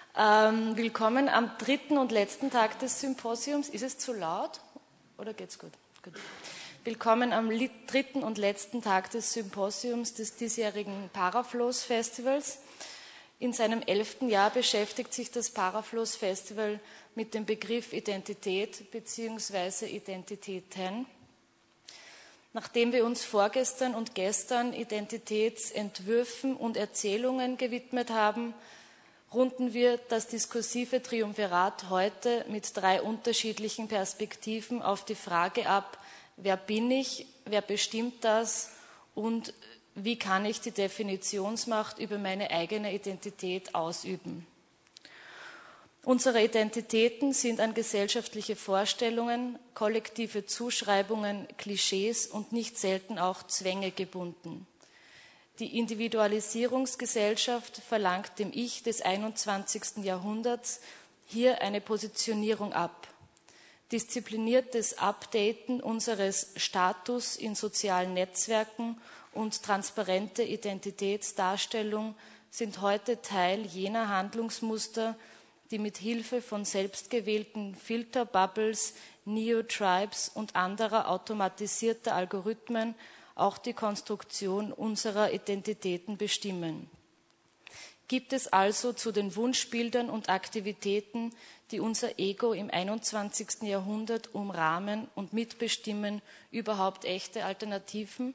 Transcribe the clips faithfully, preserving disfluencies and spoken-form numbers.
Ähm, willkommen am dritten und letzten Tag des Symposiums. Ist es zu laut oder geht's gut? Gut. Willkommen am dritten und letzten Tag des Symposiums des diesjährigen Paraflows Festivals. In seinem elften Jahr beschäftigt sich das Paraflows Festival mit dem Begriff Identität bzw. Identitäten. Nachdem wir uns vorgestern und gestern Identitätsentwürfen und Erzählungen gewidmet haben, runden wir das diskursive Triumvirat heute mit drei unterschiedlichen Perspektiven auf die Frage ab, wer bin ich, wer bestimmt das und wie kann ich die Definitionsmacht über meine eigene Identität ausüben. Unsere Identitäten sind an gesellschaftliche Vorstellungen, kollektive Zuschreibungen, Klischees und nicht selten auch Zwänge gebunden. Die Individualisierungsgesellschaft verlangt dem Ich des einundzwanzigsten Jahrhunderts hier eine Positionierung ab. Diszipliniertes Updaten unseres Status in sozialen Netzwerken und transparente Identitätsdarstellung sind heute Teil jener Handlungsmuster, die mit Hilfe von selbstgewählten Filterbubbles, Neo-Tribes und anderer automatisierter Algorithmen auch die Konstruktion unserer Identitäten bestimmen. Gibt es also zu den Wunschbildern und Aktivitäten, die unser Ego im einundzwanzigsten Jahrhundert umrahmen und mitbestimmen, überhaupt echte Alternativen?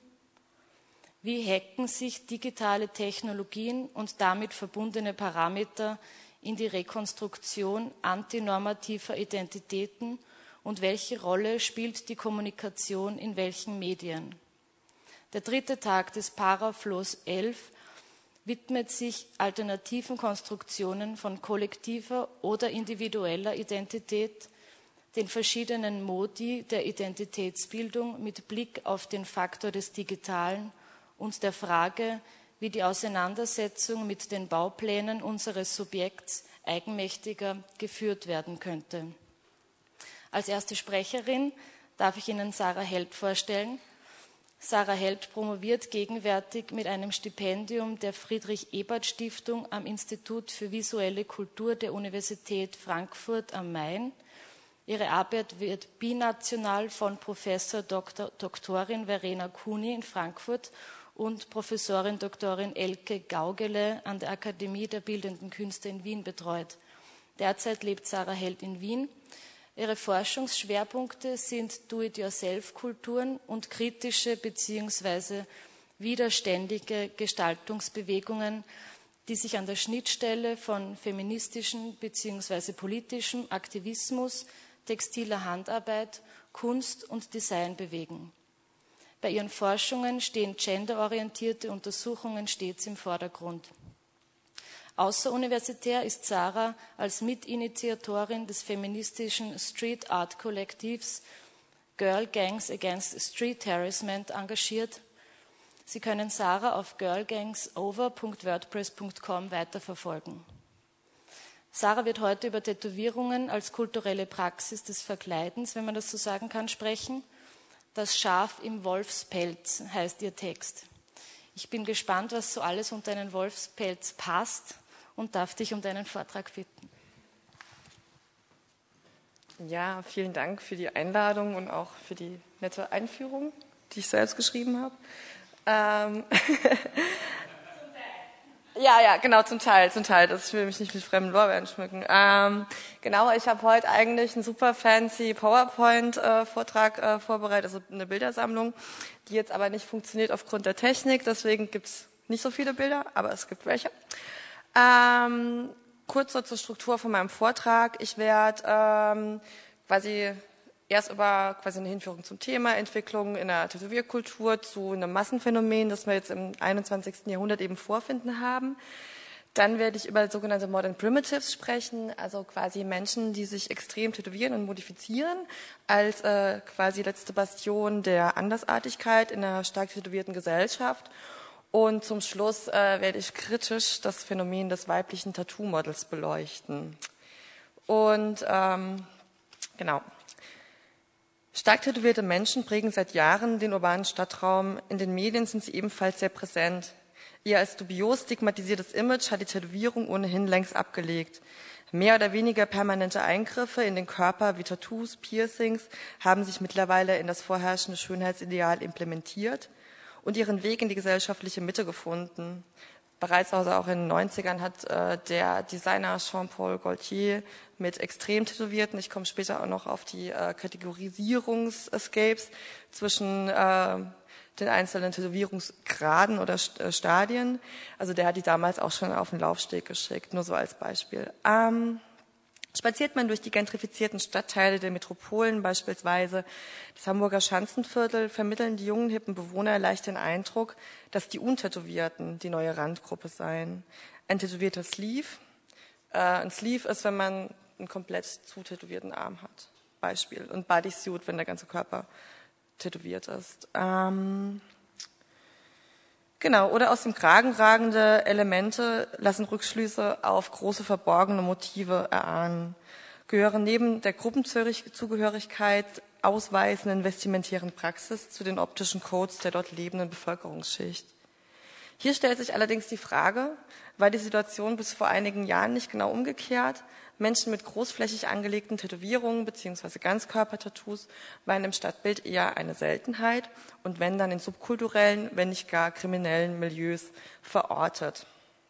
Wie hacken sich digitale Technologien und damit verbundene Parameter in die Rekonstruktion antinormativer Identitäten und welche Rolle spielt die Kommunikation in welchen Medien? Der dritte Tag des Paraflows elf widmet sich alternativen Konstruktionen von kollektiver oder individueller Identität, den verschiedenen Modi der Identitätsbildung mit Blick auf den Faktor des Digitalen und der Frage, wie die Auseinandersetzung mit den Bauplänen unseres Subjekts eigenmächtiger geführt werden könnte. Als erste Sprecherin darf ich Ihnen Sarah Held vorstellen. Sarah Held promoviert gegenwärtig mit einem Stipendium der Friedrich-Ebert-Stiftung am Institut für visuelle Kultur der Universität Frankfurt am Main. Ihre Arbeit wird binational von Professor Doktor Doktorin Verena Kuni in Frankfurt und Professorin Doktorin Elke Gaugele an der Akademie der Bildenden Künste in Wien betreut. Derzeit lebt Sarah Held in Wien. Ihre Forschungsschwerpunkte sind Do-it-yourself-Kulturen und kritische bzw. widerständige Gestaltungsbewegungen, die sich an der Schnittstelle von feministischem bzw. politischem Aktivismus, textiler Handarbeit, Kunst und Design bewegen. Bei ihren Forschungen stehen genderorientierte Untersuchungen stets im Vordergrund. Außeruniversitär ist Sarah als Mitinitiatorin des feministischen Street Art Kollektivs Girl Gangs Against Street Harassment engagiert. Sie können Sarah auf girlgangsover punkt wordpress punkt com weiterverfolgen. Sarah wird heute über Tätowierungen als kulturelle Praxis des Verkleidens, wenn man das so sagen kann, sprechen. Das Schaf im Wolfspelz heißt ihr Text. Ich bin gespannt, was so alles unter einen Wolfspelz passt und darf dich um deinen Vortrag bitten. Ja, vielen Dank für die Einladung und auch für die nette Einführung, die ich selbst geschrieben habe. Ähm Ja, ja, genau, zum Teil, zum Teil. Das, ich will mich nicht mit fremden Lorbeeren schmücken. Ähm, genau, ich habe heute eigentlich einen super fancy PowerPoint-Vortrag äh, äh, vorbereitet, also eine Bildersammlung, die jetzt aber nicht funktioniert aufgrund der Technik. Deswegen gibt's nicht so viele Bilder, aber es gibt welche. Ähm, kurz so zur Struktur von meinem Vortrag. Ich werde ähm, quasi erst über quasi eine Hinführung zum Thema Entwicklung in der Tätowierkultur zu einem Massenphänomen, das wir jetzt im einundzwanzigsten Jahrhundert eben vorfinden haben. Dann werde ich über sogenannte Modern Primitives sprechen, also quasi Menschen, die sich extrem tätowieren und modifizieren, als äh, quasi letzte Bastion der Andersartigkeit in einer stark tätowierten Gesellschaft. Und zum Schluss äh, werde ich kritisch das Phänomen des weiblichen Tattoo-Models beleuchten. Und ähm, genau. Stark tätowierte Menschen prägen seit Jahren den urbanen Stadtraum. In den Medien sind sie ebenfalls sehr präsent. Ihr als dubios stigmatisiertes Image hat die Tätowierung ohnehin längst abgelegt. Mehr oder weniger permanente Eingriffe in den Körper wie Tattoos, Piercings haben sich mittlerweile in das vorherrschende Schönheitsideal implementiert und ihren Weg in die gesellschaftliche Mitte gefunden. Bereits also auch in den neunzigern hat äh, der Designer Jean-Paul Gaultier mit extrem Tätowierten, ich komme später auch noch auf die äh, Kategorisierungs-Escapes zwischen äh, den einzelnen Tätowierungsgraden oder Stadien. Also der hat die damals auch schon auf den Laufsteg geschickt, nur so als Beispiel. Ähm, spaziert man durch die gentrifizierten Stadtteile der Metropolen, beispielsweise das Hamburger Schanzenviertel, vermitteln die jungen, hippen Bewohner leicht den Eindruck, dass die Untätowierten die neue Randgruppe seien. Ein tätowierter Sleeve. Äh, ein Sleeve ist, wenn man einen komplett zutätowierten Arm hat. Beispiel. Und Bodysuit, wenn der ganze Körper tätowiert ist. Ähm, genau, oder aus dem Kragen ragende Elemente lassen Rückschlüsse auf große verborgene Motive erahnen, gehören neben der Gruppenzugehörigkeit ausweisenden vestimentären Praxis zu den optischen Codes der dort lebenden Bevölkerungsschicht. Hier stellt sich allerdings die Frage, war die Situation bis vor einigen Jahren nicht genau umgekehrt? Menschen mit großflächig angelegten Tätowierungen bzw. Ganzkörpertattoos waren im Stadtbild eher eine Seltenheit und wenn dann in subkulturellen, wenn nicht gar kriminellen Milieus verortet,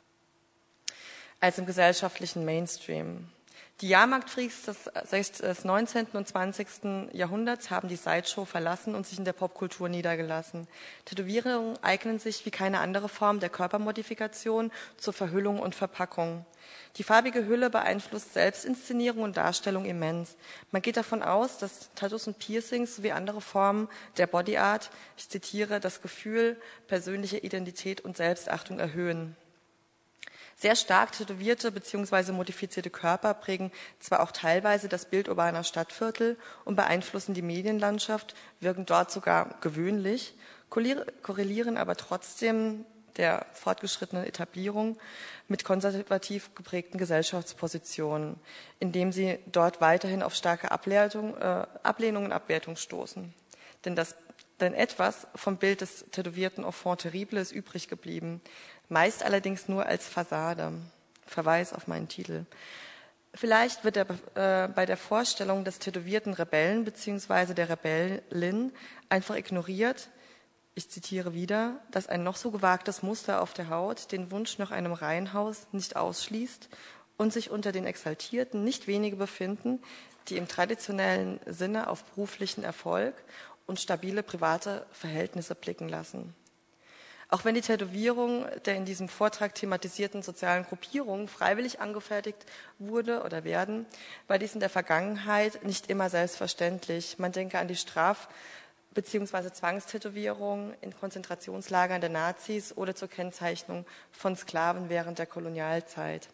als im gesellschaftlichen Mainstream. Die Jahrmarktfreaks des neunzehnten und zwanzigsten Jahrhunderts haben die Sideshow verlassen und sich in der Popkultur niedergelassen. Tätowierungen eignen sich wie keine andere Form der Körpermodifikation zur Verhüllung und Verpackung. Die farbige Hülle beeinflusst Selbstinszenierung und Darstellung immens. Man geht davon aus, dass Tattoos und Piercings sowie andere Formen der Body Art, ich zitiere, das Gefühl persönlicher Identität und Selbstachtung erhöhen. Sehr stark tätowierte bzw. modifizierte Körper prägen zwar auch teilweise das Bild urbaner Stadtviertel und beeinflussen die Medienlandschaft, wirken dort sogar gewöhnlich, korrelieren aber trotzdem der fortgeschrittenen Etablierung mit konservativ geprägten Gesellschaftspositionen, indem sie dort weiterhin auf starke Ablehnung, äh, Ablehnung und Abwertung stoßen. Denn, das, denn etwas vom Bild des tätowierten Enfant terrible ist übrig geblieben, meist allerdings nur als Fassade. Verweis auf meinen Titel. Vielleicht wird er äh, bei der Vorstellung des tätowierten Rebellen bzw. der Rebellin einfach ignoriert, ich zitiere wieder, dass ein noch so gewagtes Muster auf der Haut den Wunsch nach einem Reihenhaus nicht ausschließt und sich unter den Exaltierten nicht wenige befinden, die im traditionellen Sinne auf beruflichen Erfolg und stabile private Verhältnisse blicken lassen. Auch wenn die Tätowierung der in diesem Vortrag thematisierten sozialen Gruppierungen freiwillig angefertigt wurde oder werden, war dies in der Vergangenheit nicht immer selbstverständlich. Man denke an die Straf- bzw. Zwangstätowierung in Konzentrationslagern der Nazis oder zur Kennzeichnung von Sklaven während der Kolonialzeit.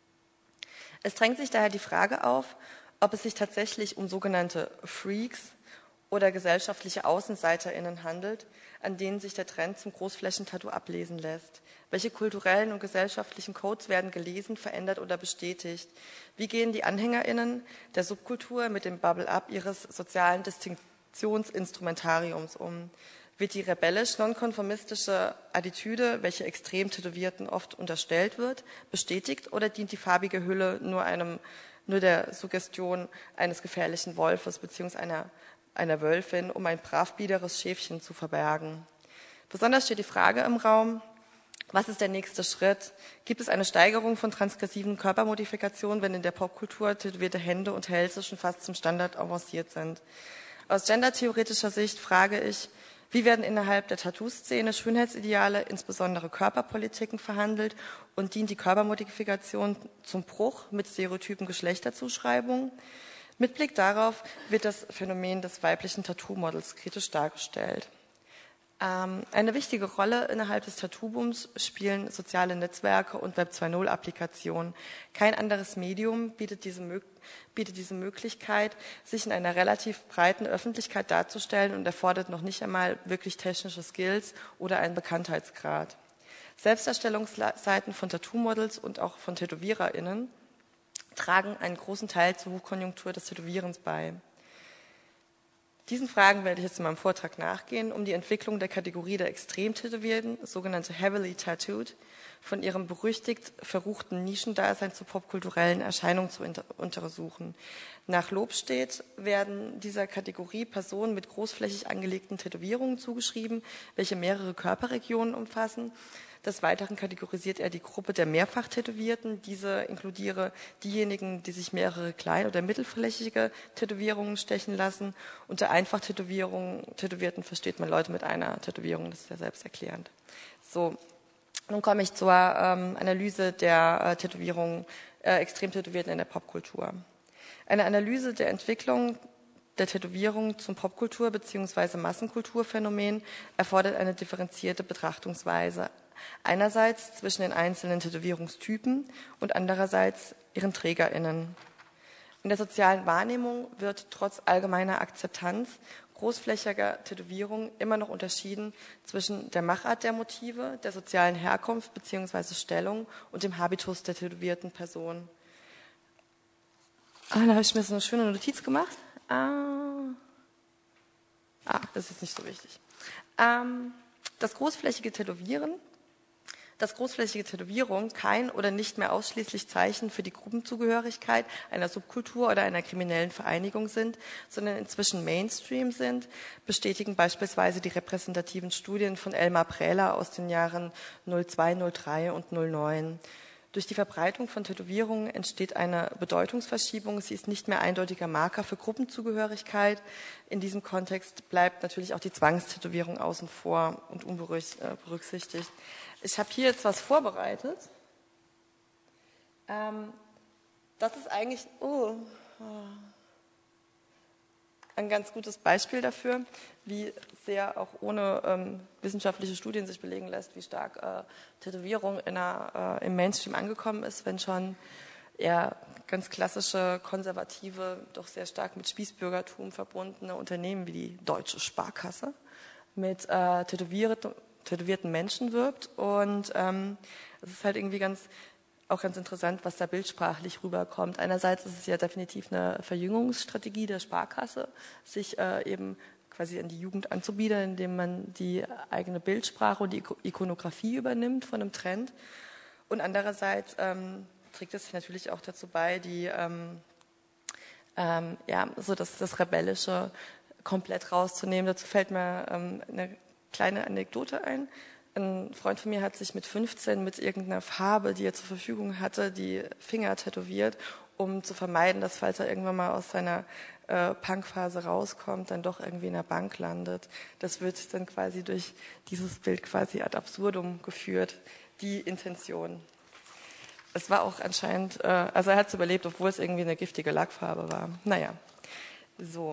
Es drängt sich daher die Frage auf, ob es sich tatsächlich um sogenannte Freaks oder gesellschaftliche AußenseiterInnen handelt, an denen sich der Trend zum Großflächentattoo ablesen lässt. Welche kulturellen und gesellschaftlichen Codes werden gelesen, verändert oder bestätigt? Wie gehen die AnhängerInnen der Subkultur mit dem Bubble-Up ihres sozialen Distinktionsinstrumentariums um? Wird die rebellisch-nonkonformistische Attitüde, welche extrem Tätowierten oft unterstellt wird, bestätigt oder dient die farbige Hülle nur, einem, nur der Suggestion eines gefährlichen Wolfes bzw. einer einer Wölfin, um ein bravbiederes Schäfchen zu verbergen. Besonders steht die Frage im Raum, was ist der nächste Schritt? Gibt es eine Steigerung von transgressiven Körpermodifikationen, wenn in der Popkultur tätowierte Hände und Hälse schon fast zum Standard avanciert sind? Aus gendertheoretischer Sicht frage ich, wie werden innerhalb der Tattoo-Szene Schönheitsideale, insbesondere Körperpolitiken, verhandelt und dient die Körpermodifikation zum Bruch mit stereotypen Geschlechterzuschreibungen? Mit Blick darauf wird das Phänomen des weiblichen Tattoo-Models kritisch dargestellt. Ähm, eine wichtige Rolle innerhalb des Tattoo-Booms spielen soziale Netzwerke und Web zwei Punkt null-Applikationen. Kein anderes Medium bietet diese, bietet diese Möglichkeit, sich in einer relativ breiten Öffentlichkeit darzustellen und erfordert noch nicht einmal wirklich technische Skills oder einen Bekanntheitsgrad. Selbstdarstellungsseiten von Tattoo-Models und auch von TätowiererInnen tragen einen großen Teil zur Hochkonjunktur des Tätowierens bei. Diesen Fragen werde ich jetzt in meinem Vortrag nachgehen, um die Entwicklung der Kategorie der Extremtätowierten, sogenannte Heavily Tattooed, von ihrem berüchtigt verruchten Nischendasein zu popkulturellen Erscheinungen zu inter- untersuchen. Nach Lobstedt werden dieser Kategorie Personen mit großflächig angelegten Tätowierungen zugeschrieben, welche mehrere Körperregionen umfassen. Des Weiteren kategorisiert er die Gruppe der Mehrfachtätowierten. Diese inkludiere diejenigen, die sich mehrere klein- oder mittelflächige Tätowierungen stechen lassen. Unter Einfachtätowierungen, Tätowierten versteht man Leute mit einer Tätowierung, das ist ja selbsterklärend. So, nun komme ich zur ähm, Analyse der äh, Tätowierungen, äh, Extremtätowierten in der Popkultur. Eine Analyse der Entwicklung der Tätowierung zum Popkultur- bzw. Massenkulturphänomen erfordert eine differenzierte Betrachtungsweise. Einerseits zwischen den einzelnen Tätowierungstypen und andererseits ihren TrägerInnen. In der sozialen Wahrnehmung wird trotz allgemeiner Akzeptanz großflächiger Tätowierungen immer noch unterschieden zwischen der Machart der Motive, der sozialen Herkunft bzw. Stellung und dem Habitus der tätowierten Person. Ah, da habe ich mir so eine schöne Notiz gemacht. Ah, ah das ist jetzt nicht so wichtig. Ähm, das großflächige Tätowieren Dass großflächige Tätowierungen kein oder nicht mehr ausschließlich Zeichen für die Gruppenzugehörigkeit einer Subkultur oder einer kriminellen Vereinigung sind, sondern inzwischen Mainstream sind, bestätigen beispielsweise die repräsentativen Studien von Elmar Prähler aus den Jahren null zwei, null drei und null neun. Durch die Verbreitung von Tätowierungen entsteht eine Bedeutungsverschiebung. Sie ist nicht mehr eindeutiger Marker für Gruppenzugehörigkeit. In diesem Kontext bleibt natürlich auch die Zwangstätowierung außen vor und unberücksichtigt. Ich habe hier jetzt was vorbereitet. Ähm, das ist eigentlich oh, ein ganz gutes Beispiel dafür, wie sehr auch ohne ähm, wissenschaftliche Studien sich belegen lässt, wie stark äh, Tätowierung in einer, äh, im Mainstream angekommen ist, wenn schon eher ganz klassische, konservative, doch sehr stark mit Spießbürgertum verbundene Unternehmen wie die Deutsche Sparkasse mit äh, tätowierten, tätowierten Menschen wirbt. Und ähm, es ist halt irgendwie ganz auch ganz interessant, was da bildsprachlich rüberkommt. Einerseits ist es ja definitiv eine Verjüngungsstrategie der Sparkasse, sich äh, eben quasi an die Jugend anzubiedern, indem man die eigene Bildsprache und die Ikonografie übernimmt von einem Trend. Und andererseits ähm, trägt es sich natürlich auch dazu bei, die ähm, ähm, ja so das, das Rebellische komplett rauszunehmen. Dazu fällt mir ähm, eine kleine Anekdote ein. Ein Freund von mir hat sich mit fünfzehn mit irgendeiner Farbe, die er zur Verfügung hatte, die Finger tätowiert, um zu vermeiden, dass, falls er irgendwann mal aus seiner äh, Punkphase rauskommt, dann doch irgendwie in der Bank landet. Das wird dann quasi durch dieses Bild quasi ad absurdum geführt, die Intention. Es war auch anscheinend, äh, also er hat es überlebt, obwohl es irgendwie eine giftige Lackfarbe war. Naja, so.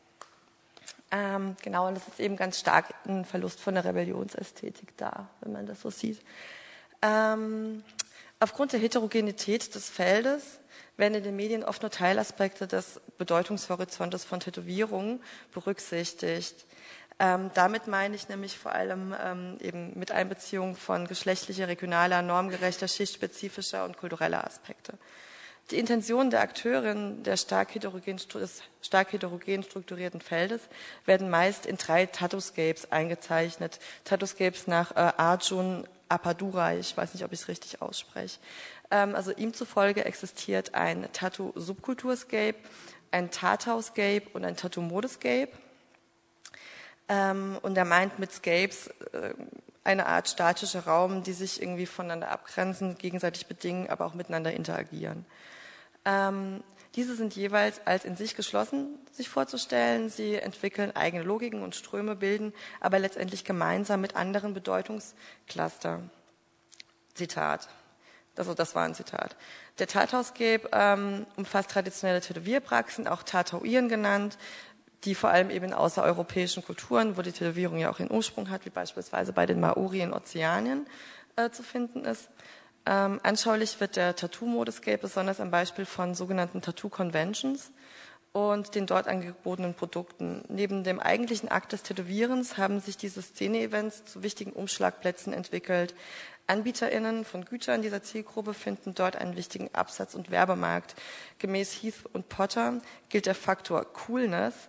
Ähm, genau, und das ist eben ganz stark ein Verlust von der Rebellionsästhetik da, wenn man das so sieht. Ähm, aufgrund der Heterogenität des Feldes werden in den Medien oft nur Teilaspekte des Bedeutungshorizontes von Tätowierungen berücksichtigt. Ähm, damit meine ich nämlich vor allem ähm, eben mit Einbeziehung von geschlechtlicher, regionaler, normgerechter, schichtspezifischer und kultureller Aspekte. Die Intentionen der Akteurin der stark heterogen, des stark heterogen strukturierten Feldes werden meist in drei Tattoo-Scapes eingezeichnet. Tattoo-Scapes nach äh, Arjun Appadurai, ich weiß nicht, ob ich es richtig ausspreche. Ähm, also ihm zufolge existiert ein Tattoo-Subkultur-Scape, ein Tatau-Scape und ein Tattoo-Mode-Scape. Ähm, und er meint mit Scapes äh, eine Art statischer Raum, die sich irgendwie voneinander abgrenzen, gegenseitig bedingen, aber auch miteinander interagieren. Ähm, diese sind jeweils als in sich geschlossen sich vorzustellen. Sie entwickeln eigene Logiken und Ströme, bilden aber letztendlich gemeinsam mit anderen Bedeutungscluster. Zitat. Also das war ein Zitat. Der Tatau-Scape ähm, umfasst traditionelle Tätowierpraxen, auch Tatauieren genannt, die vor allem eben in außereuropäischen Kulturen, wo die Tätowierung ja auch ihren Ursprung hat, wie beispielsweise bei den Maori in Ozeanien äh, zu finden ist. Ähm, anschaulich wird der Tattoo-Mode-Scape besonders am Beispiel von sogenannten Tattoo-Conventions und den dort angebotenen Produkten. Neben dem eigentlichen Akt des Tätowierens haben sich diese Szene-Events zu wichtigen Umschlagplätzen entwickelt. AnbieterInnen von Gütern dieser Zielgruppe finden dort einen wichtigen Absatz- und Werbemarkt. Gemäß Heath und Potter gilt der Faktor Coolness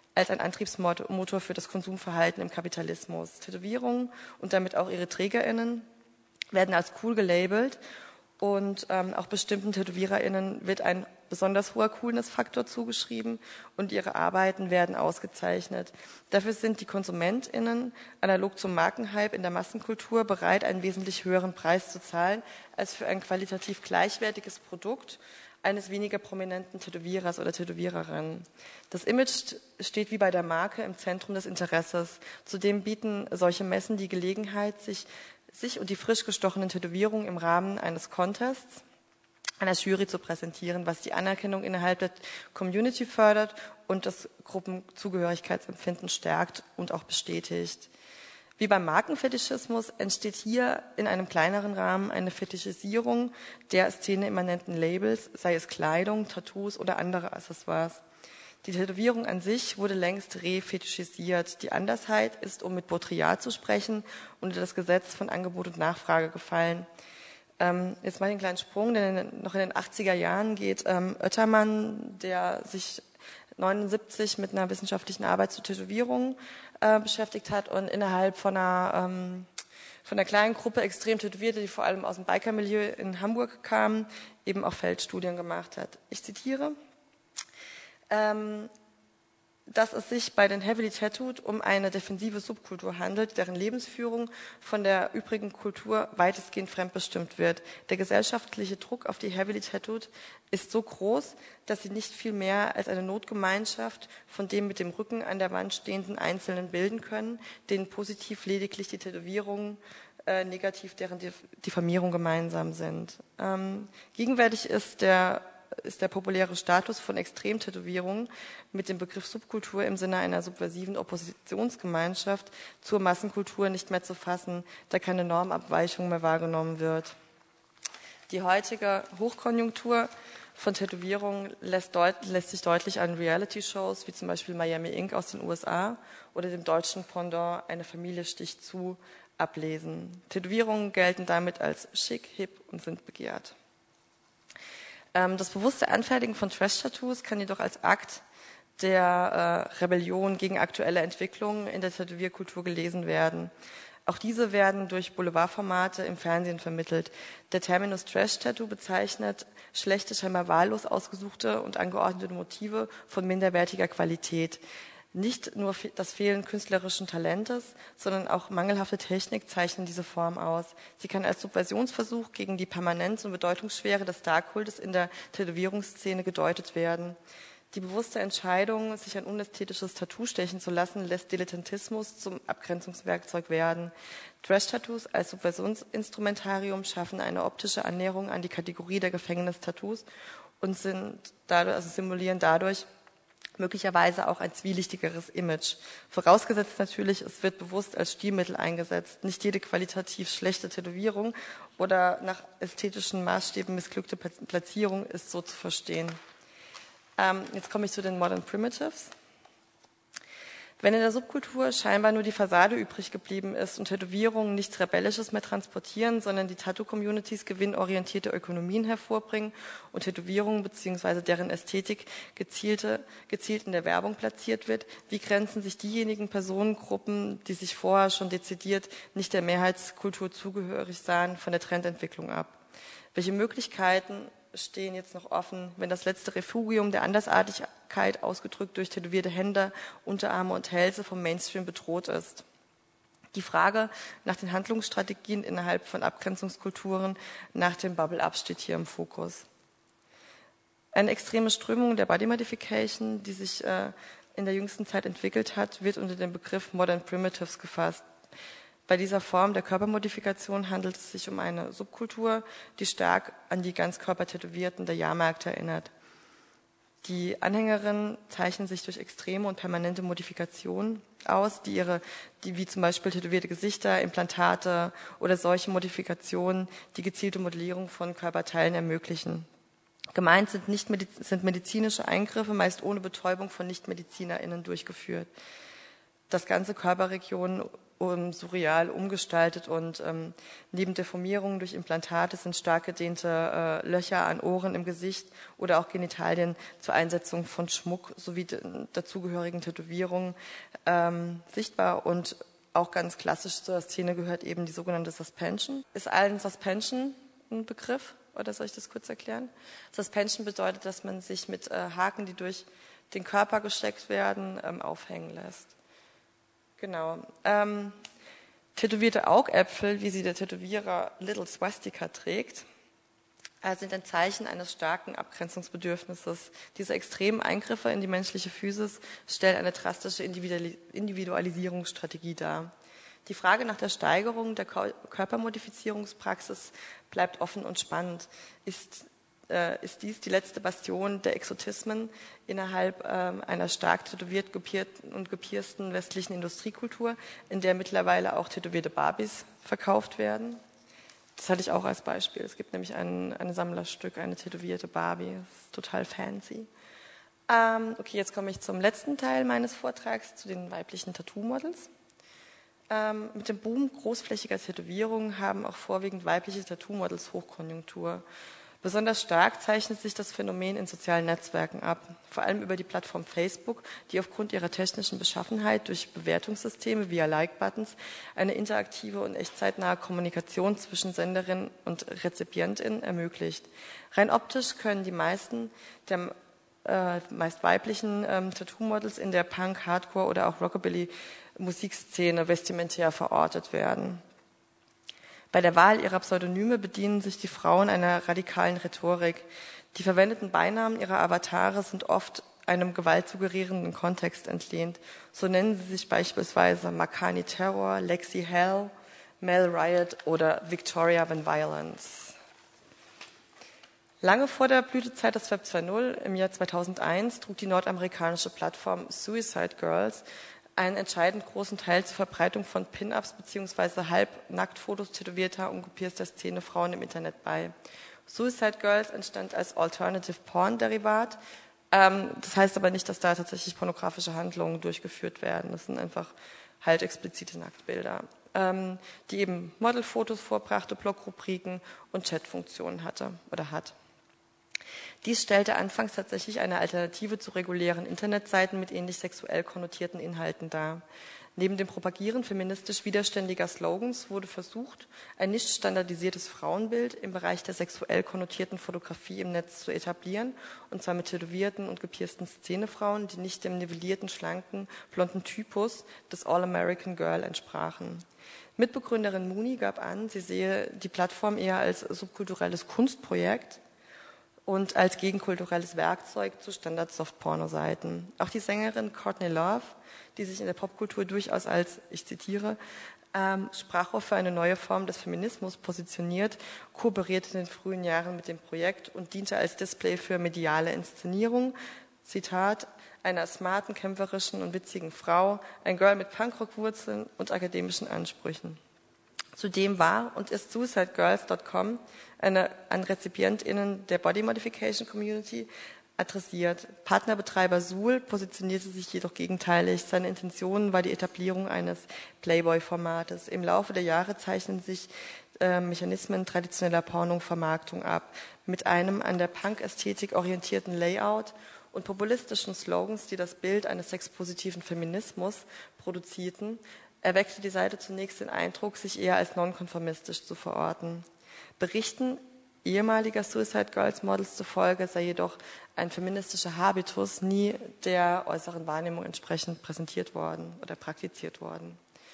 als ein Antriebsmotor für das Konsumverhalten im Kapitalismus. Tätowierungen und damit auch ihre TrägerInnen werden als cool gelabelt und ähm, auch bestimmten TätowiererInnen wird ein besonders hoher Coolness-Faktor zugeschrieben und ihre Arbeiten werden ausgezeichnet. Dafür sind die KonsumentInnen analog zum Markenhype in der Massenkultur bereit, einen wesentlich höheren Preis zu zahlen als für ein qualitativ gleichwertiges Produkt eines weniger prominenten Tätowierers oder Tätowiererin. Das Image steht wie bei der Marke im Zentrum des Interesses. Zudem bieten solche Messen die Gelegenheit, sich, sich und die frisch gestochenen Tätowierungen im Rahmen eines Contests einer Jury zu präsentieren, was die Anerkennung innerhalb der Community fördert und das Gruppenzugehörigkeitsempfinden stärkt und auch bestätigt. Wie beim Markenfetischismus entsteht hier in einem kleineren Rahmen eine Fetischisierung der szeneimmanenten Labels, sei es Kleidung, Tattoos oder andere Accessoires. Die Tätowierung an sich wurde längst refetischisiert. Die Andersheit ist, um mit Baudrillard zu sprechen, unter das Gesetz von Angebot und Nachfrage gefallen. Ähm, jetzt mal einen kleinen Sprung, denn noch in den achtziger Jahren geht ähm, Oettermann, der sich neunundsiebzig mit einer wissenschaftlichen Arbeit zu Tätowierungen äh, beschäftigt hat und innerhalb von einer, ähm, von einer kleinen Gruppe extrem Tätowierte, die vor allem aus dem Biker-Milieu in Hamburg kamen, eben auch Feldstudien gemacht hat. Ich zitiere, ähm, dass es sich bei den Heavily Tattooed um eine defensive Subkultur handelt, deren Lebensführung von der übrigen Kultur weitestgehend fremdbestimmt wird. Der gesellschaftliche Druck auf die Heavily Tattooed ist so groß, dass sie nicht viel mehr als eine Notgemeinschaft von dem mit dem Rücken an der Wand stehenden Einzelnen bilden können, denen positiv lediglich die Tätowierungen, äh, negativ deren Diffamierung gemeinsam sind. Ähm, gegenwärtig ist der ist der populäre Status von Extremtätowierungen mit dem Begriff Subkultur im Sinne einer subversiven Oppositionsgemeinschaft zur Massenkultur nicht mehr zu fassen, da keine Normabweichung mehr wahrgenommen wird. Die heutige Hochkonjunktur von Tätowierungen lässt, deut- lässt sich deutlich an Reality-Shows wie zum Beispiel Miami Incorporated aus den U S A oder dem deutschen Pendant Eine Familie sticht zu ablesen. Tätowierungen gelten damit als schick, hip und sind begehrt. Das bewusste Anfertigen von Trash-Tattoos kann jedoch als Akt der äh, Rebellion gegen aktuelle Entwicklungen in der Tätowierkultur gelesen werden. Auch diese werden durch Boulevardformate im Fernsehen vermittelt. Der Terminus Trash-Tattoo bezeichnet schlechte, scheinbar wahllos ausgesuchte und angeordnete Motive von minderwertiger Qualität. Nicht nur das Fehlen künstlerischen Talentes, sondern auch mangelhafte Technik zeichnen diese Form aus. Sie kann als Subversionsversuch gegen die Permanenz und Bedeutungsschwere des Star-Kultes in der Tätowierungsszene gedeutet werden. Die bewusste Entscheidung, sich ein unästhetisches Tattoo stechen zu lassen, lässt Dilettantismus zum Abgrenzungswerkzeug werden. Trash-Tattoos als Subversionsinstrumentarium schaffen eine optische Annäherung an die Kategorie der Gefängnis-Tattoos und sind dadurch, also simulieren dadurch möglicherweise auch ein zwielichtigeres Image. Vorausgesetzt natürlich, es wird bewusst als Stilmittel eingesetzt. Nicht jede qualitativ schlechte Tätowierung oder nach ästhetischen Maßstäben missglückte Platzierung ist so zu verstehen. Ähm, jetzt komme ich zu den Modern Primitives. Wenn in der Subkultur scheinbar nur die Fassade übrig geblieben ist und Tätowierungen nichts Rebellisches mehr transportieren, sondern die Tattoo-Communities gewinnorientierte Ökonomien hervorbringen und Tätowierungen bzw. deren Ästhetik gezielte, gezielt in der Werbung platziert wird, wie grenzen sich diejenigen Personengruppen, die sich vorher schon dezidiert nicht der Mehrheitskultur zugehörig sahen, von der Trendentwicklung ab? Welche Möglichkeiten stehen jetzt noch offen, wenn das letzte Refugium der Andersartigkeit, ausgedrückt durch tätowierte Hände, Unterarme und Hälse, vom Mainstream bedroht ist? Die Frage nach den Handlungsstrategien innerhalb von Abgrenzungskulturen nach dem Bubble-Up steht hier im Fokus. Eine extreme Strömung der Body Modification, die sich äh, in der jüngsten Zeit entwickelt hat, wird unter dem Begriff Modern Primitives gefasst. Bei dieser Form der Körpermodifikation handelt es sich um eine Subkultur, die stark an die Ganzkörpertätowierten der Jahrmärkte erinnert. Die Anhängerinnen zeichnen sich durch extreme und permanente Modifikationen aus, die ihre, die wie zum Beispiel tätowierte Gesichter, Implantate oder solche Modifikationen die gezielte Modellierung von Körperteilen ermöglichen. Gemeint sind, nicht mediz- sind medizinische Eingriffe, meist ohne Betäubung von NichtmedizinerInnen durchgeführt. Das ganze Körperregionen um, surreal umgestaltet und ähm, neben Deformierungen durch Implantate sind stark gedehnte äh, Löcher an Ohren im Gesicht oder auch Genitalien zur Einsetzung von Schmuck sowie de- dazugehörigen Tätowierungen ähm, sichtbar. Und auch ganz klassisch zur Szene gehört eben die sogenannte Suspension. Ist allen Suspension ein Begriff? Oder soll ich das kurz erklären? Suspension bedeutet, dass man sich mit äh, Haken, die durch den Körper gesteckt werden, ähm, aufhängen lässt. Genau. Ähm, tätowierte Augäpfel, wie sie der Tätowierer Little Swastika trägt, äh, sind ein Zeichen eines starken Abgrenzungsbedürfnisses. Diese extremen Eingriffe in die menschliche Physis stellen eine drastische Individualisierungsstrategie dar. Die Frage nach der Steigerung der Körpermodifizierungspraxis bleibt offen und spannend. Ist ist dies die letzte Bastion der Exotismen innerhalb ähm, einer stark tätowiert gepierten und gepiersten westlichen Industriekultur, in der mittlerweile auch tätowierte Barbies verkauft werden. Das hatte ich auch als Beispiel. Es gibt nämlich ein, ein Sammlerstück, eine tätowierte Barbie. Das ist total fancy. Ähm, okay, jetzt komme ich zum letzten Teil meines Vortrags, zu den weiblichen Tattoo-Models. Ähm, mit dem Boom großflächiger Tätowierungen haben auch vorwiegend weibliche Tattoo-Models Hochkonjunktur. Besonders stark zeichnet sich das Phänomen in sozialen Netzwerken ab, vor allem über die Plattform Facebook, die aufgrund ihrer technischen Beschaffenheit durch Bewertungssysteme via Like-Buttons eine interaktive und echtzeitnahe Kommunikation zwischen Senderin und Rezipientin ermöglicht. Rein optisch können die meisten der äh, meist weiblichen ähm, Tattoo-Models in der Punk-, Hardcore- oder auch Rockabilly-Musikszene vestimentär verortet werden. Bei der Wahl ihrer Pseudonyme bedienen sich die Frauen einer radikalen Rhetorik. Die verwendeten Beinamen ihrer Avatare sind oft einem gewaltsuggerierenden Kontext entlehnt. So nennen sie sich beispielsweise Makani Terror, Lexi Hell, Mel Riot oder Victoria Van Violence. Lange vor der Blütezeit des Web zwei Punkt null, im Jahr zweitausendeins, trug die nordamerikanische Plattform Suicide Girls einen entscheidend großen Teil zur Verbreitung von Pin-Ups bzw. Halbnacktfotos tätowierter und gepierster Szene-Frauen im Internet bei. Suicide Girls entstand als Alternative Porn-Derivat. Ähm, das heißt aber nicht, dass da tatsächlich pornografische Handlungen durchgeführt werden. Das sind einfach halt explizite Nacktbilder, ähm, die eben Modelfotos vorbrachte, Blogrubriken und Chatfunktionen hatte oder hat. Dies stellte anfangs tatsächlich eine Alternative zu regulären Internetseiten mit ähnlich sexuell konnotierten Inhalten dar. Neben dem Propagieren feministisch widerständiger Slogans wurde versucht, ein nicht standardisiertes Frauenbild im Bereich der sexuell konnotierten Fotografie im Netz zu etablieren, und zwar mit tätowierten und gepiersten Szenefrauen, die nicht dem nivellierten, schlanken, blonden Typus des All-American Girl entsprachen. Mitbegründerin Mooney gab an, sie sehe die Plattform eher als subkulturelles Kunstprojekt und als gegenkulturelles Werkzeug zu Standard-Soft-Porno-Seiten. Auch die Sängerin Courtney Love, die sich in der Popkultur durchaus als, ich zitiere, ähm, Sprachrohr für eine neue Form des Feminismus positioniert, kooperierte in den frühen Jahren mit dem Projekt und diente als Display für mediale Inszenierung, Zitat, einer smarten, kämpferischen und witzigen Frau, ein Girl mit Punkrock-Wurzeln und akademischen Ansprüchen. Zudem war und ist suicide girls Punkt com eine, an RezipientInnen der Body Modification Community adressiert. Partnerbetreiber Suhl positionierte sich jedoch gegenteilig. Seine Intention war die Etablierung eines Playboy-Formates. Im Laufe der Jahre zeichnen sich äh, Mechanismen traditioneller Porno-Vermarktung ab, mit einem an der Punk-Ästhetik orientierten Layout und populistischen Slogans, die das Bild eines sexpositiven Feminismus produzierten, erweckte die Seite zunächst den Eindruck, sich eher als nonkonformistisch zu verorten. Berichten ehemaliger Suicide Girls Models zufolge sei jedoch ein feministischer Habitus nie der äußeren Wahrnehmung entsprechend präsentiert worden oder praktiziert worden.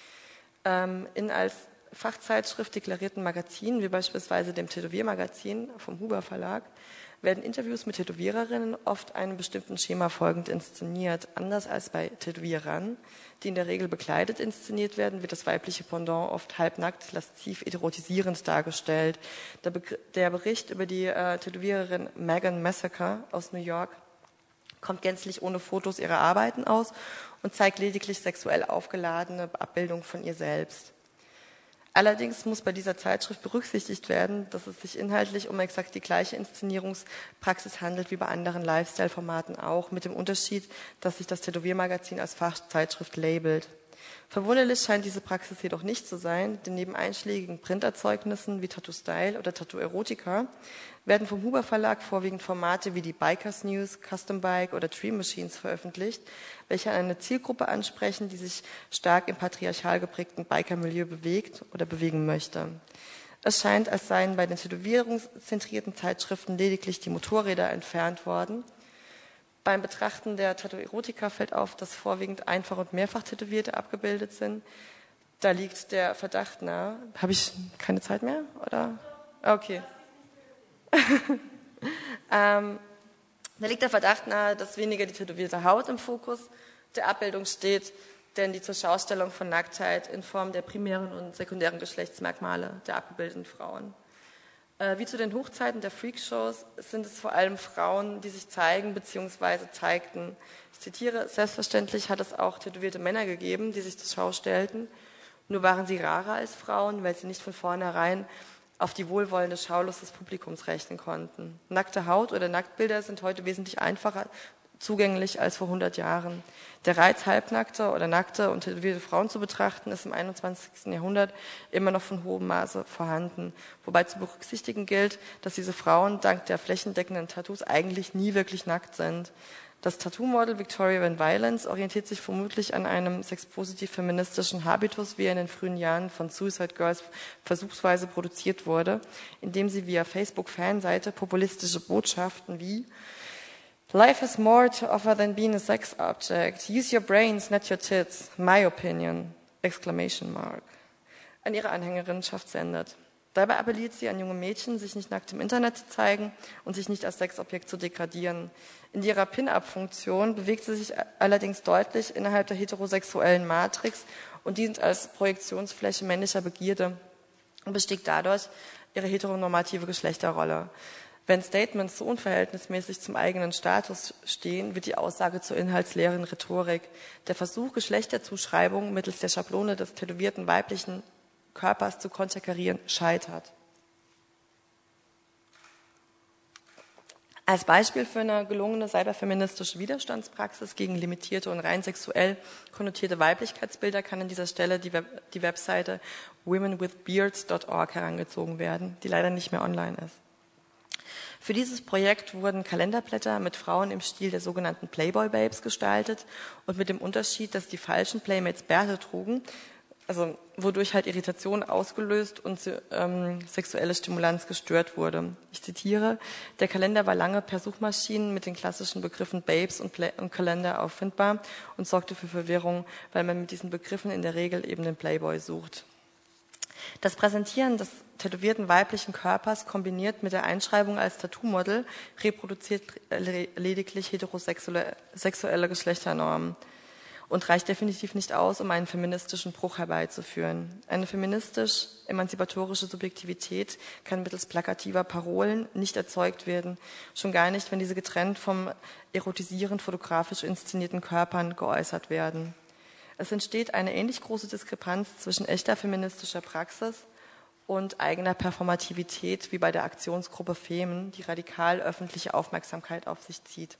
Ähm, in als Fachzeitschrift deklarierten Magazinen, wie beispielsweise dem Tätowiermagazin vom Huber Verlag, werden Interviews mit Tätowiererinnen oft einem bestimmten Schema folgend inszeniert. Anders als bei Tätowierern, die in der Regel bekleidet inszeniert werden, wird das weibliche Pendant oft halbnackt, lasziv, erotisierend dargestellt. Der, Begr- der Bericht über die äh, Tätowiererin Megan Massacre aus New York kommt gänzlich ohne Fotos ihrer Arbeiten aus und zeigt lediglich sexuell aufgeladene Abbildungen von ihr selbst. Allerdings muss bei dieser Zeitschrift berücksichtigt werden, dass es sich inhaltlich um exakt die gleiche Inszenierungspraxis handelt wie bei anderen Lifestyle-Formaten auch, mit dem Unterschied, dass sich das Tätowiermagazin als Fachzeitschrift labelt. Verwunderlich scheint diese Praxis jedoch nicht zu sein, denn neben einschlägigen Printerzeugnissen wie Tattoo Style oder Tattoo Erotica werden vom Huber Verlag vorwiegend Formate wie die Bikers News, Custom Bike oder Dream Machines veröffentlicht, welche eine Zielgruppe ansprechen, die sich stark im patriarchal geprägten Biker-Milieu bewegt oder bewegen möchte. Es scheint, als seien bei den tätowierungszentrierten Zeitschriften lediglich die Motorräder entfernt worden. Beim Betrachten der Tattoo Erotica fällt auf, dass vorwiegend Einfach- und Mehrfach-Tätowierte abgebildet sind. Da liegt der Verdacht nahe. Habe ich keine Zeit mehr? Oder? Okay. ähm, da liegt der Verdacht nahe, dass weniger die tätowierte Haut im Fokus der Abbildung steht, denn die Zurschaustellung von Nacktheit in Form der primären und sekundären Geschlechtsmerkmale der abgebildeten Frauen. Äh, wie zu den Hochzeiten der Freakshows sind es vor allem Frauen, die sich zeigen bzw. zeigten. Ich zitiere, selbstverständlich hat es auch tätowierte Männer gegeben, die sich zur Schau stellten. Nur waren sie rarer als Frauen, weil sie nicht von vornherein auf die wohlwollende Schaulust des Publikums rechnen konnten. Nackte Haut oder Nacktbilder sind heute wesentlich einfacher zugänglich als vor hundert Jahren. Der Reiz, halbnackte oder nackte und tätowierte Frauen zu betrachten, ist im einundzwanzigsten Jahrhundert immer noch von hohem Maße vorhanden. Wobei zu berücksichtigen gilt, dass diese Frauen dank der flächendeckenden Tattoos eigentlich nie wirklich nackt sind. Das Tattoo-Model Victoria Van Violence orientiert sich vermutlich an einem sexpositiv-feministischen Habitus, wie er in den frühen Jahren von Suicide Girls versuchsweise produziert wurde, indem sie via Facebook-Fanseite populistische Botschaften wie Life has more to offer than being a sex object. Use your brains, not your tits. My opinion. Exclamation mark. An ihre Anhängerinnenschaft sendet. Dabei appelliert sie an junge Mädchen, sich nicht nackt im Internet zu zeigen und sich nicht als Sexobjekt zu degradieren. In ihrer Pin-Up-Funktion bewegt sie sich allerdings deutlich innerhalb der heterosexuellen Matrix und dient als Projektionsfläche männlicher Begierde und besticht dadurch ihre heteronormative Geschlechterrolle. Wenn Statements so unverhältnismäßig zum eigenen Status stehen, wird die Aussage zur inhaltsleeren Rhetorik. Der Versuch, Geschlechterzuschreibungen mittels der Schablone des tätowierten weiblichen Körpers zu konterkarieren, scheitert. Als Beispiel für eine gelungene cyberfeministische Widerstandspraxis gegen limitierte und rein sexuell konnotierte Weiblichkeitsbilder kann an dieser Stelle die, Web- die Webseite women with beards dot org herangezogen werden, die leider nicht mehr online ist. Für dieses Projekt wurden Kalenderblätter mit Frauen im Stil der sogenannten Playboy-Babes gestaltet und mit dem Unterschied, dass die falschen Playmates Bärte trugen, also wodurch halt Irritation ausgelöst und ähm, sexuelle Stimulanz gestört wurde. Ich zitiere, der Kalender war lange per Suchmaschinen mit den klassischen Begriffen Babes und, Play- und Kalender auffindbar und sorgte für Verwirrung, weil man mit diesen Begriffen in der Regel eben den Playboy sucht. Das Präsentieren des tätowierten weiblichen Körpers kombiniert mit der Einschreibung als Tattoo-Model reproduziert lediglich heterosexuelle sexuelle Geschlechternormen und reicht definitiv nicht aus, um einen feministischen Bruch herbeizuführen. Eine feministisch-emanzipatorische Subjektivität kann mittels plakativer Parolen nicht erzeugt werden, schon gar nicht, wenn diese getrennt vom erotisierend fotografisch inszenierten Körpern geäußert werden. Es entsteht eine ähnlich große Diskrepanz zwischen echter feministischer Praxis und eigener Performativität wie bei der Aktionsgruppe Femen, die radikal öffentliche Aufmerksamkeit auf sich zieht.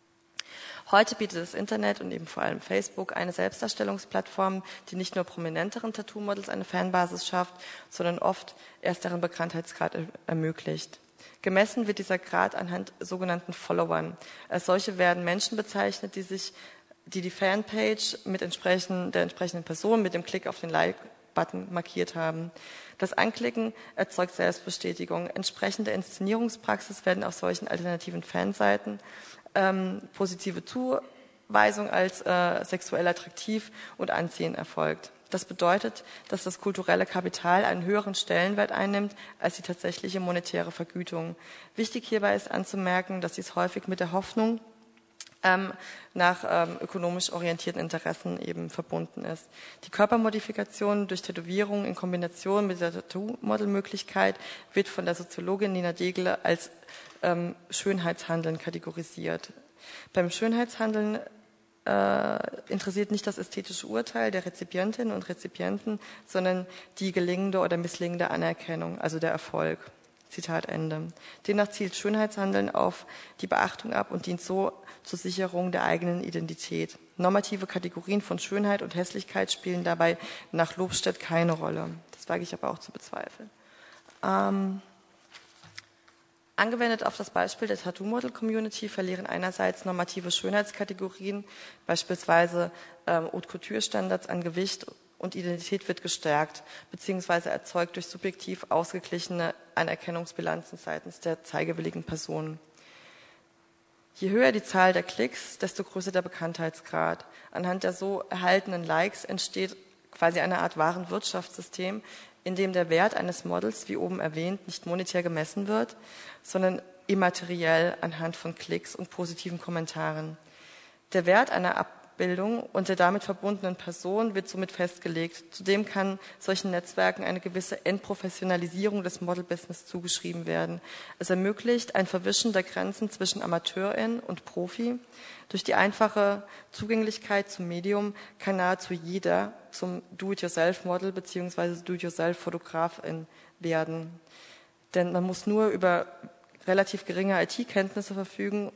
Heute bietet das Internet und eben vor allem Facebook eine Selbstdarstellungsplattform, die nicht nur prominenteren Tattoo-Models eine Fanbasis schafft, sondern oft erst deren Bekanntheitsgrad ermöglicht. Gemessen wird dieser Grad anhand sogenannten Followern. Als solche werden Menschen bezeichnet, die sich die die Fanpage mit entsprechend, der entsprechenden Person mit dem Klick auf den Like-Button markiert haben. Das Anklicken erzeugt Selbstbestätigung. Entsprechend der Inszenierungspraxis werden auf solchen alternativen Fanseiten ähm, positive Zuweisung als äh, sexuell attraktiv und anziehend erfolgt. Das bedeutet, dass das kulturelle Kapital einen höheren Stellenwert einnimmt als die tatsächliche monetäre Vergütung. Wichtig hierbei ist anzumerken, dass dies häufig mit der Hoffnung Ähm, nach ähm, ökonomisch orientierten Interessen eben verbunden ist. Die Körpermodifikation durch Tätowierung in Kombination mit der Tattoo-Model-Möglichkeit wird von der Soziologin Nina Degele als ähm, Schönheitshandeln kategorisiert. Beim Schönheitshandeln äh, interessiert nicht das ästhetische Urteil der Rezipientinnen und Rezipienten, sondern die gelingende oder misslingende Anerkennung, also der Erfolg. Zitat Ende. Demnach zielt Schönheitshandeln auf die Beachtung ab und dient so zur Sicherung der eigenen Identität. Normative Kategorien von Schönheit und Hässlichkeit spielen dabei nach Lobstedt keine Rolle. Das wage ich aber auch zu bezweifeln. Ähm, Angewendet auf das Beispiel der Tattoo-Model-Community verlieren einerseits normative Schönheitskategorien, beispielsweise ähm, Haute-Couture-Standards an Gewicht und Identität wird gestärkt, beziehungsweise erzeugt durch subjektiv ausgeglichene Anerkennungsbilanzen seitens der zeigewilligen Personen. Je höher die Zahl der Klicks, desto größer der Bekanntheitsgrad. Anhand der so erhaltenen Likes entsteht quasi eine Art Warenwirtschaftssystem, in dem der Wert eines Models, wie oben erwähnt, nicht monetär gemessen wird, sondern immateriell anhand von Klicks und positiven Kommentaren. Der Wert einer Abbildung und der damit verbundenen Person wird somit festgelegt. Zudem kann solchen Netzwerken eine gewisse Entprofessionalisierung des Model-Business zugeschrieben werden. Es ermöglicht ein Verwischen der Grenzen zwischen Amateurin und Profi. Durch die einfache Zugänglichkeit zum Medium kann nahezu jeder zum Do-it-yourself-Model bzw. Do-it-yourself-Fotografin werden. Denn man muss nur über relativ geringe I T-Kenntnisse verfügen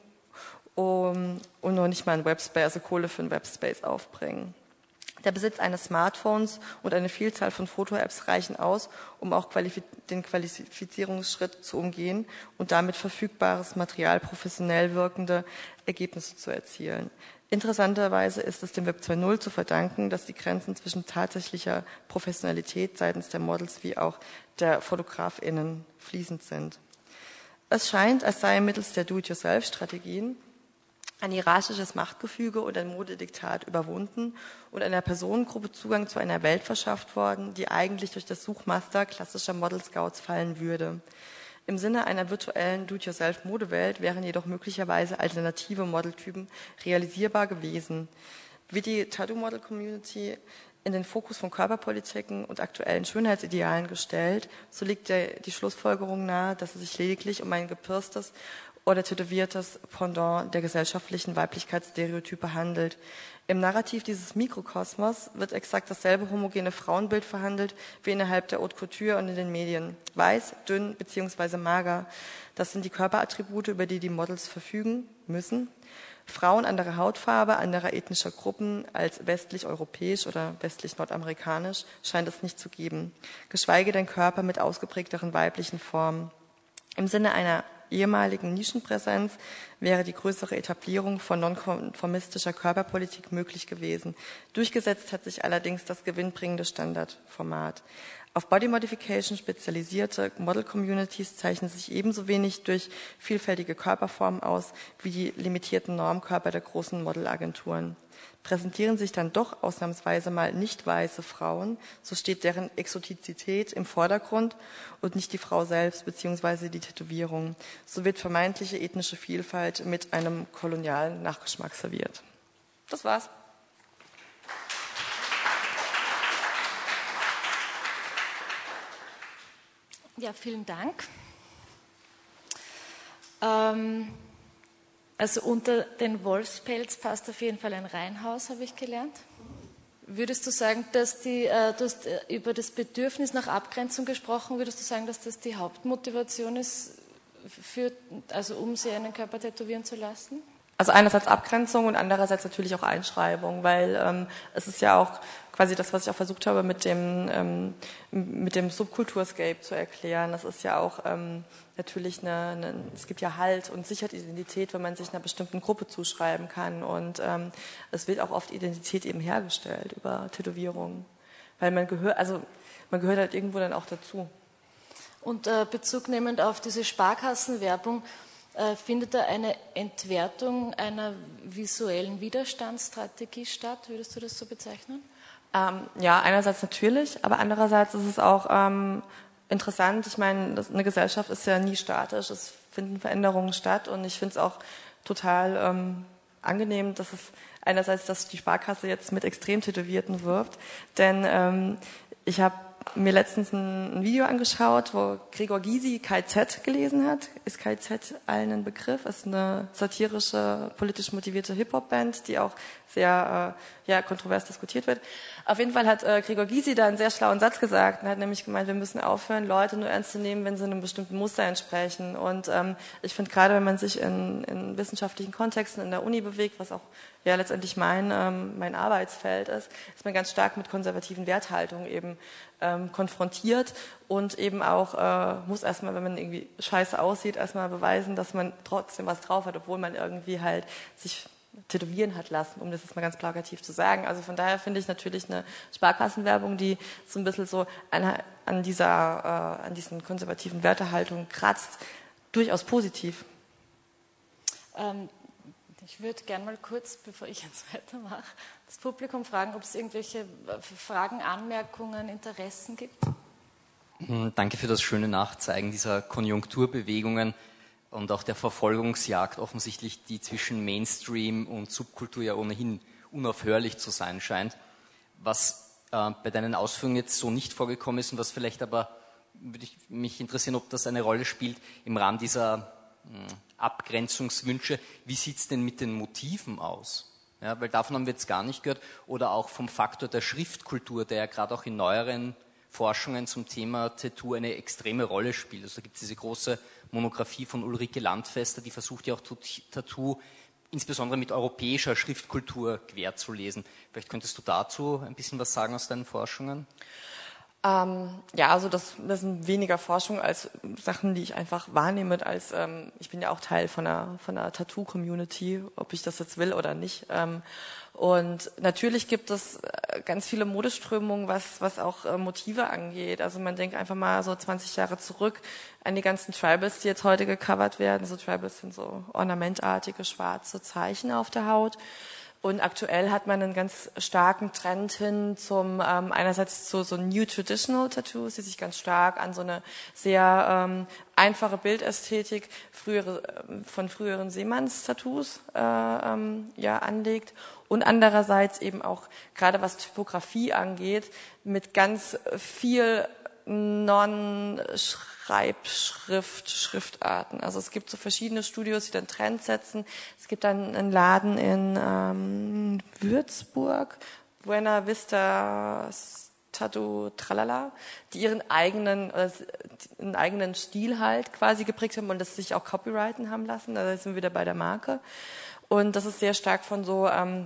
um, und noch nicht mal ein Webspace, also Kohle für einen Webspace aufbringen. Der Besitz eines Smartphones und eine Vielzahl von Foto-Apps reichen aus, um auch qualifiz- den Qualifizierungsschritt zu umgehen und damit verfügbares Material professionell wirkende Ergebnisse zu erzielen. Interessanterweise ist es dem Web zwei Punkt null zu verdanken, dass die Grenzen zwischen tatsächlicher Professionalität seitens der Models wie auch der FotografInnen fließend sind. Es scheint, als sei mittels der Do-it-yourself-Strategien ein hierarchisches Machtgefüge und ein Modediktat überwunden und einer Personengruppe Zugang zu einer Welt verschafft worden, die eigentlich durch das Suchmuster klassischer Model-Scouts fallen würde. Im Sinne einer virtuellen Do-it-yourself-Modewelt wären jedoch möglicherweise alternative Modeltypen realisierbar gewesen. Wie die Tattoo-Model-Community in den Fokus von Körperpolitiken und aktuellen Schönheitsidealen gestellt, so liegt der, die Schlussfolgerung nahe, dass es sich lediglich um ein gepierstes oder tätowiertes Pendant der gesellschaftlichen Weiblichkeitsstereotype handelt. Im Narrativ dieses Mikrokosmos wird exakt dasselbe homogene Frauenbild verhandelt wie innerhalb der Haute Couture und in den Medien. Weiß, dünn bzw. mager, das sind die Körperattribute, über die die Models verfügen müssen. Frauen anderer Hautfarbe, anderer ethnischer Gruppen als westlich-europäisch oder westlich-nordamerikanisch scheint es nicht zu geben, geschweige denn Körper mit ausgeprägteren weiblichen Formen. Im Sinne einer ehemaligen Nischenpräsenz wäre die größere Etablierung von nonkonformistischer Körperpolitik möglich gewesen. Durchgesetzt hat sich allerdings das gewinnbringende Standardformat. Auf Body Modification spezialisierte Model-Communities zeichnen sich ebenso wenig durch vielfältige Körperformen aus wie die limitierten Normkörper der großen Modelagenturen. Präsentieren sich dann doch ausnahmsweise mal nicht weiße Frauen, so steht deren Exotizität im Vordergrund und nicht die Frau selbst bzw. die Tätowierung. So wird vermeintliche ethnische Vielfalt mit einem kolonialen Nachgeschmack serviert. Das war's. Ja, vielen Dank. Ähm, also unter den Wolfspelz passt auf jeden Fall ein Reihenhaus, habe ich gelernt. Würdest du sagen, dass die, äh, du hast über das Bedürfnis nach Abgrenzung gesprochen, würdest du sagen, dass das die Hauptmotivation ist, für, also um sie einen Körper tätowieren zu lassen? Also einerseits Abgrenzung und andererseits natürlich auch Einschreibung, weil ähm, es ist ja auch quasi das, was ich auch versucht habe, mit dem ähm, mit dem Subkulturscape zu erklären. Das ist ja auch ähm, natürlich eine, eine, es gibt ja Halt und sichert Identität, wenn man sich einer bestimmten Gruppe zuschreiben kann. Und ähm, es wird auch oft Identität eben hergestellt über Tätowierungen, weil man gehört, also man gehört halt irgendwo dann auch dazu. Und äh, Bezug nehmend auf diese Sparkassenwerbung, äh, findet da eine Entwertung einer visuellen Widerstandsstrategie statt? Würdest du das so bezeichnen? Ähm, ja, einerseits natürlich, aber andererseits ist es auch ähm, interessant. Ich meine, das, eine Gesellschaft ist ja nie statisch, es finden Veränderungen statt und ich finde es auch total ähm, angenehm, dass es einerseits, dass die Sparkasse jetzt mit extrem Tätowierten wirbt, denn ähm, ich habe mir letztens ein, ein Video angeschaut, wo Gregor Gysi K Z gelesen hat. Ist K Z allen ein Begriff? Ist eine satirische, politisch motivierte Hip-Hop-Band, die auch sehr äh, ja, kontrovers diskutiert wird. Auf jeden Fall hat äh, Gregor Gysi da einen sehr schlauen Satz gesagt und hat nämlich gemeint, wir müssen aufhören, Leute nur ernst zu nehmen, wenn sie einem bestimmten Muster entsprechen. Und ähm, ich finde gerade, wenn man sich in, in wissenschaftlichen Kontexten in der Uni bewegt, was auch ja letztendlich mein, ähm, mein Arbeitsfeld ist, ist man ganz stark mit konservativen Werthaltungen eben ähm, konfrontiert und eben auch äh, muss erstmal, wenn man irgendwie scheiße aussieht, erstmal beweisen, dass man trotzdem was drauf hat, obwohl man irgendwie halt sich tätowieren hat lassen, um das jetzt mal ganz plakativ zu sagen. Also von daher finde ich natürlich eine Sparkassenwerbung, die so ein bisschen so an, an dieser, äh, an diesen konservativen Wertehaltungen kratzt, durchaus positiv. Ähm, ich würde gerne mal kurz, bevor ich jetzt weitermache, das Publikum fragen, ob es irgendwelche Fragen, Anmerkungen, Interessen gibt. Danke für das schöne Nachzeigen dieser Konjunkturbewegungen und auch der Verfolgungsjagd offensichtlich, die zwischen Mainstream und Subkultur ja ohnehin unaufhörlich zu sein scheint. Was äh, bei deinen Ausführungen jetzt so nicht vorgekommen ist und was vielleicht aber, würde ich mich interessieren, ob das eine Rolle spielt im Rahmen dieser mh, Abgrenzungswünsche. Wie sieht es denn mit den Motiven aus? Ja, weil davon haben wir jetzt gar nicht gehört. Oder auch vom Faktor der Schriftkultur, der ja gerade auch in neueren Forschungen zum Thema Tattoo eine extreme Rolle spielt. Also da gibt es diese große Monographie von Ulrike Landfester, die versucht ja auch Tattoo insbesondere mit europäischer Schriftkultur quer zu lesen. Vielleicht könntest du dazu ein bisschen was sagen aus deinen Forschungen? Ähm, ja, also das, das sind weniger Forschung als Sachen, die ich einfach wahrnehme, als ähm, ich bin ja auch Teil von einer, von einer Tattoo-Community, ob ich das jetzt will oder nicht. Ähm, und natürlich gibt es ganz viele Modeströmungen, was, was auch äh, Motive angeht. Also man denkt einfach mal so zwanzig Jahre zurück an die ganzen Tribals, die jetzt heute gecovert werden. So Tribals sind so ornamentartige schwarze Zeichen auf der Haut. Und aktuell hat man einen ganz starken Trend hin zum ähm, einerseits zu so New Traditional Tattoos, die sich ganz stark an so eine sehr ähm, einfache Bildästhetik frühere, von früheren Seemanns-Tattoos äh, ähm, ja, anlegt. Und andererseits eben auch, gerade was Typografie angeht, mit ganz viel Non-Schreibschrift, Schriftarten. Also es gibt so verschiedene Studios, die dann Trends setzen. Es gibt dann einen Laden in ähm, Würzburg, Buena Vista Tattoo Tralala, die ihren eigenen, äh, einen eigenen Stil halt quasi geprägt haben und das sich auch copyrighten haben lassen. Da sind wir wieder bei der Marke. Und das ist sehr stark von so... Ähm,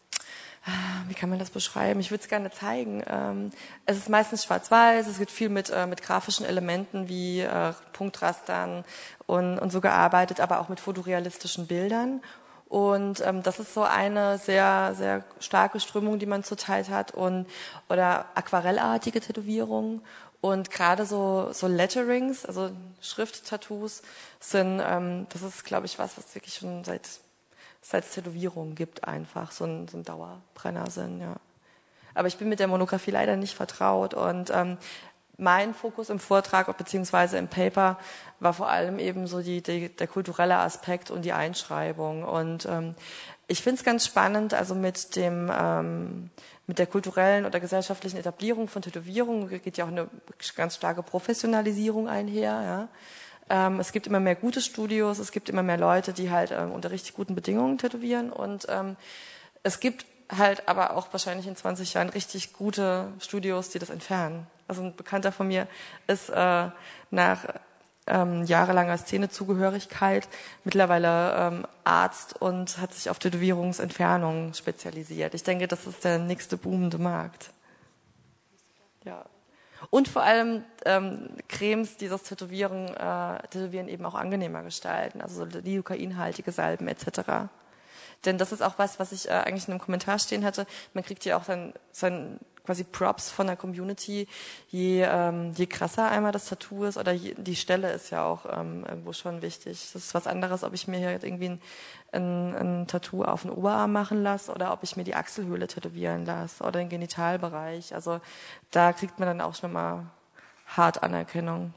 wie kann man das beschreiben? Ich würde es gerne zeigen. Ähm, es ist meistens schwarz-weiß, es wird viel mit, äh, mit grafischen Elementen wie äh, Punktrastern und, und so gearbeitet, aber auch mit fotorealistischen Bildern. Und ähm, das ist so eine sehr, sehr starke Strömung, die man zurzeit hat, und oder aquarellartige Tätowierungen. Und gerade so, so Letterings, also Schrift-Tattoos, sind, ähm, das ist, glaube ich, was, was wirklich schon seit seit es Tätowierungen gibt, einfach so ein, so ein Dauerbrenner sind, ja. Aber ich bin mit der Monographie leider nicht vertraut und ähm, mein Fokus im Vortrag beziehungsweise im Paper war vor allem eben so die, die, der kulturelle Aspekt und die Einschreibung. Und ähm, ich finde es ganz spannend, also mit dem ähm, mit der kulturellen oder gesellschaftlichen Etablierung von Tätowierungen geht ja auch eine ganz starke Professionalisierung einher, ja. Ähm, es gibt immer mehr gute Studios, es gibt immer mehr Leute, die halt ähm, unter richtig guten Bedingungen tätowieren, und ähm, es gibt halt aber auch wahrscheinlich in zwanzig Jahren richtig gute Studios, die das entfernen. Also ein Bekannter von mir ist äh, nach ähm, jahrelanger Szenezugehörigkeit mittlerweile ähm, Arzt und hat sich auf Tätowierungsentfernung spezialisiert. Ich denke, das ist der nächste boomende Markt. Ja. Und vor allem ähm, Cremes, die das Tätowieren, äh, Tätowieren eben auch angenehmer gestalten, also so lidocainhaltige Salben et cetera. Denn das ist auch was, was ich äh, eigentlich in einem Kommentar stehen hatte. Man kriegt ja auch dann sein quasi Props von der Community, je, ähm, je krasser einmal das Tattoo ist, oder je, die Stelle ist ja auch ähm, irgendwo schon wichtig. Das ist was anderes, ob ich mir hier irgendwie ein, ein, ein Tattoo auf den Oberarm machen lasse oder ob ich mir die Achselhöhle tätowieren lasse oder den Genitalbereich. Also da kriegt man dann auch schon mal hart Anerkennung.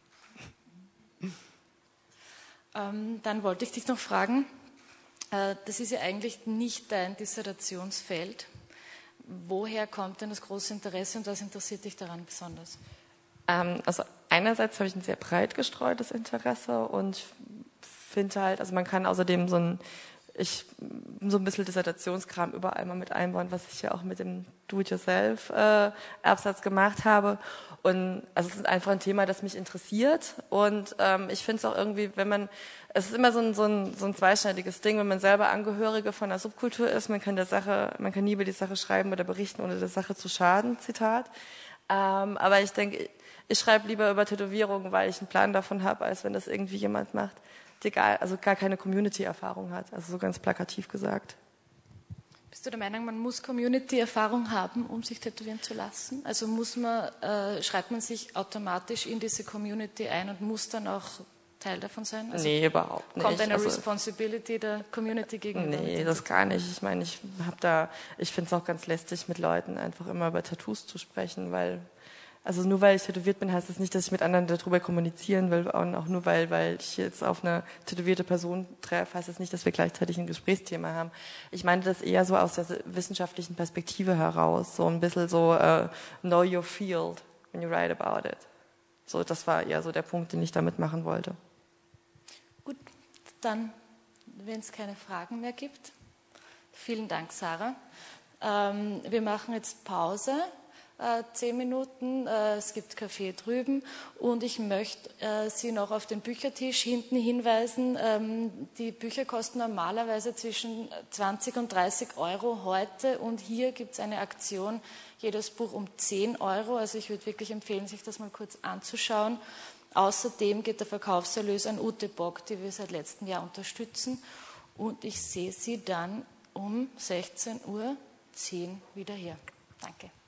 Ähm, dann wollte ich dich noch fragen, äh, das ist ja eigentlich nicht dein Dissertationsfeld. woher kommt denn das große Interesse und was interessiert dich daran besonders? Ähm, also einerseits habe ich ein sehr breit gestreutes Interesse und finde halt, also man kann außerdem so ein, ich so ein bisschen Dissertationskram überall mal mit einbauen, was ich ja auch mit dem Do-it-yourself-Absatz äh, gemacht habe. Und also es ist einfach ein Thema, das mich interessiert. Und ähm, ich finde es auch irgendwie, wenn man, es ist immer so ein, so, ein, so ein zweischneidiges Ding, wenn man selber Angehörige von einer Subkultur ist, man kann der Sache, man kann nie über die Sache schreiben oder berichten, ohne der Sache zu schaden, Zitat. Ähm, aber ich denke, ich schreibe lieber über Tätowierungen, weil ich einen Plan davon habe, als wenn das irgendwie jemand macht, der gar, also gar keine Community-Erfahrung hat. Also so ganz plakativ gesagt. Bist du der Meinung, man muss Community-Erfahrung haben, um sich tätowieren zu lassen? Also muss man, äh, schreibt man sich automatisch in diese Community ein und muss dann auch Teil davon sein? Also nee, überhaupt nicht. Kommt eine also, Responsibility der Community gegenüber? Nee, das gar nicht. Ich meine, ich habe da, ich finde es auch ganz lästig, mit Leuten einfach immer über Tattoos zu sprechen, weil Also nur weil ich tätowiert bin, heißt das nicht, dass ich mit anderen darüber kommunizieren will. Und auch nur weil, weil ich jetzt auf eine tätowierte Person treffe, heißt das nicht, dass wir gleichzeitig ein Gesprächsthema haben. Ich meine das eher so aus der wissenschaftlichen Perspektive heraus. So ein bisschen so uh, know your field when you write about it. So, das war eher so der Punkt, den ich damit machen wollte. Gut, dann, wenn es keine Fragen mehr gibt. Vielen Dank, Sarah. Ähm, wir machen jetzt Pause. Äh, zehn Minuten, äh, es gibt Kaffee drüben und ich möchte äh, Sie noch auf den Büchertisch hinten hinweisen. Ähm, die Bücher kosten normalerweise zwischen zwanzig und dreißig Euro heute und hier gibt es eine Aktion, jedes Buch um zehn Euro, also ich würde wirklich empfehlen, sich das mal kurz anzuschauen. Außerdem geht der Verkaufserlös an Ute Bock, die wir seit letztem Jahr unterstützen und ich sehe Sie dann um sechzehn Uhr zehn wieder hier. Danke.